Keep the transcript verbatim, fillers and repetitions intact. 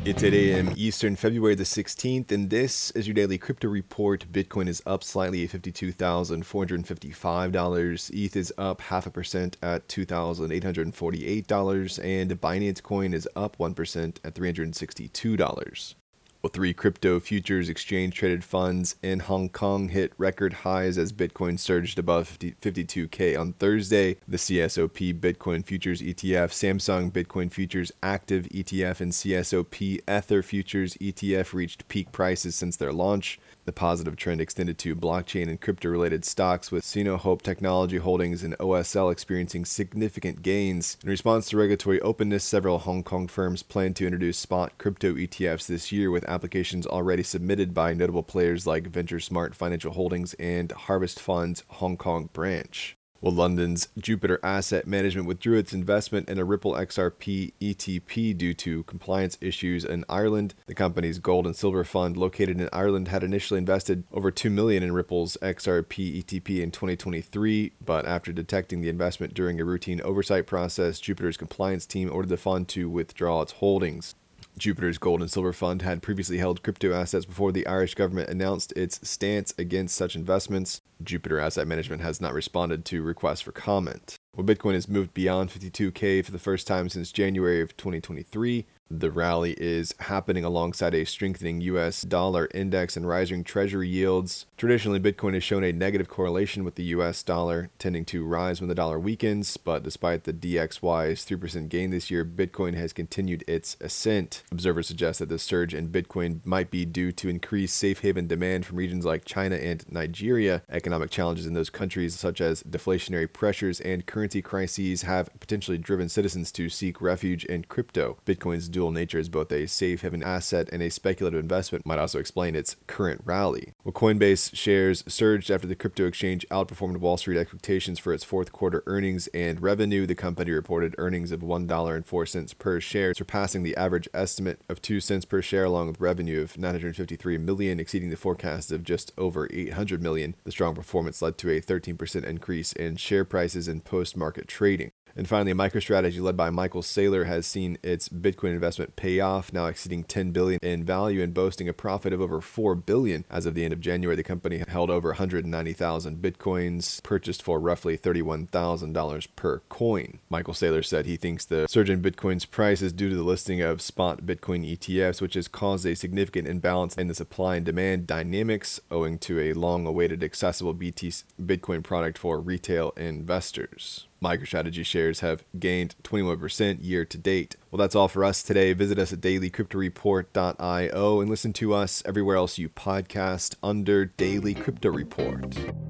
It's eight a m Eastern, February the sixteenth, and this is your daily crypto report. Bitcoin is up slightly at fifty-two thousand four hundred fifty-five dollars. E T H is up half a percent at two thousand eight hundred forty-eight dollars, and Binance Coin is up one percent at three hundred sixty-two dollars. Well, three crypto futures exchange-traded funds in Hong Kong hit record highs as Bitcoin surged above fifty-two K on Thursday. The C S O P Bitcoin Futures E T F, Samsung Bitcoin Futures Active E T F, and C S O P Ether Futures E T F reached peak prices since their launch. The positive trend extended to blockchain and crypto-related stocks, with Sinohope Technology Holdings and O S L experiencing significant gains. In response to regulatory openness, several Hong Kong firms plan to introduce spot crypto E T Fs this year, with applications already submitted by notable players like VentureSmart Financial Holdings and Harvest Fund's Hong Kong branch. Well, London's Jupiter Asset Management withdrew its investment in a Ripple X R P E T P due to compliance issues in Ireland. The company's gold and silver fund, located in Ireland, had initially invested over two million dollars in Ripple's X R P E T P in twenty twenty-three, but after detecting the investment during a routine oversight process, Jupiter's compliance team ordered the fund to withdraw its holdings. Jupiter's Gold and Silver Fund had previously held crypto assets before the Irish government announced its stance against such investments. Jupiter Asset Management has not responded to requests for comment. Well, Bitcoin has moved beyond fifty-two K for the first time since January of twenty twenty-three. The rally is happening alongside a strengthening U S dollar index and rising treasury yields. Traditionally, Bitcoin has shown a negative correlation with the U S dollar, tending to rise when the dollar weakens, but despite the D X Y's three percent gain this year, Bitcoin has continued its ascent. Observers suggest that the surge in Bitcoin might be due to increased safe haven demand from regions like China and Nigeria. Economic challenges in those countries, such as deflationary pressures and currency crises, have potentially driven citizens to seek refuge in crypto. Bitcoin's dual nature as both a safe haven asset and a speculative investment might also explain its current rally. Well, Coinbase shares surged after the crypto exchange outperformed Wall Street expectations for its fourth quarter earnings and revenue. The company reported earnings of one dollar and four cents per share, surpassing the average estimate of two cents per share, along with revenue of nine hundred fifty-three million dollars, exceeding the forecast of just over eight hundred million dollars. The strong performance led to a thirteen percent increase in share prices in post-market trading. And finally, MicroStrategy, led by Michael Saylor, has seen its Bitcoin investment pay off, now exceeding ten billion dollars in value and boasting a profit of over four billion dollars. As of the end of January, the company held over one hundred ninety thousand Bitcoins, purchased for roughly thirty-one thousand dollars per coin. Michael Saylor said he thinks the surge in Bitcoin's price is due to the listing of spot Bitcoin E T Fs, which has caused a significant imbalance in the supply and demand dynamics, owing to a long-awaited accessible B T C Bitcoin product for retail investors. MicroStrategy shares have gained twenty-one percent year to date. Well, that's all for us today. Visit us at daily crypto report dot i o and listen to us everywhere else you podcast under Daily Crypto Report.